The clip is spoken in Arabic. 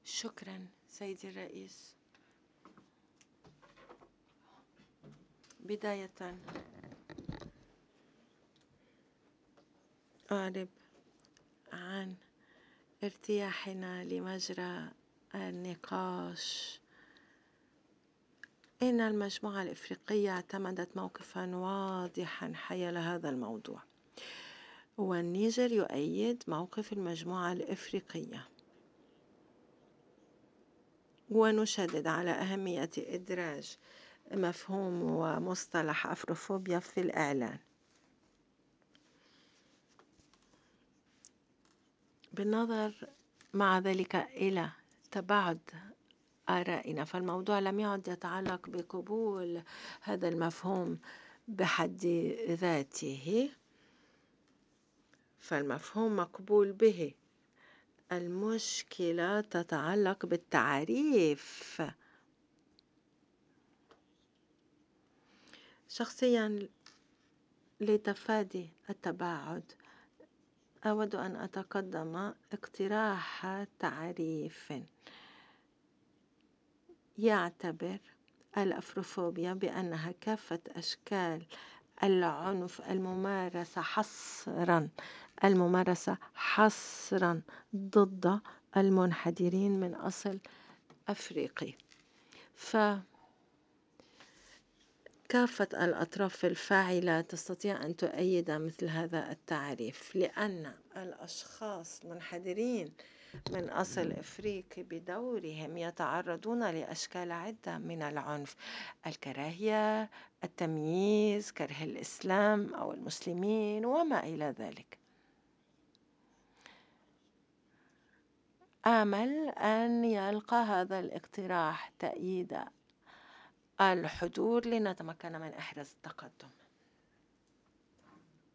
شكرا سيدي الرئيس. بداية أعرب عن ارتياحنا لمجرى النقاش. إن المجموعة الإفريقية اعتمدت موقفا واضحا حيال هذا الموضوع، والنيجر يؤيد موقف المجموعة الإفريقية، ونشدد على أهمية إدراج مفهوم ومصطلح أفروفوبيا في الإعلان. بالنظر مع ذلك إلى تباعد آرائنا، فالموضوع لم يعد يتعلق بقبول هذا المفهوم بحد ذاته، فالمفهوم مقبول به. المشكلة تتعلق بالتعريف. شخصيا لتفادي التباعد أود أن أتقدم اقتراح تعريف يعتبر الأفروفوبيا بأنها كافة أشكال العنف الممارسة حصرا ضد المنحدرين من أصل أفريقي. فكافة الأطراف الفاعلة تستطيع أن تؤيد مثل هذا التعريف، لأن الأشخاص المنحدرين من أصل إفريقي بدورهم يتعرضون لأشكال عدة من العنف: الكراهية، التمييز، كره الإسلام أو المسلمين وما إلى ذلك. آمل أن يلقى هذا الاقتراح تأييد الحضور لنتمكن من إحراز التقدم.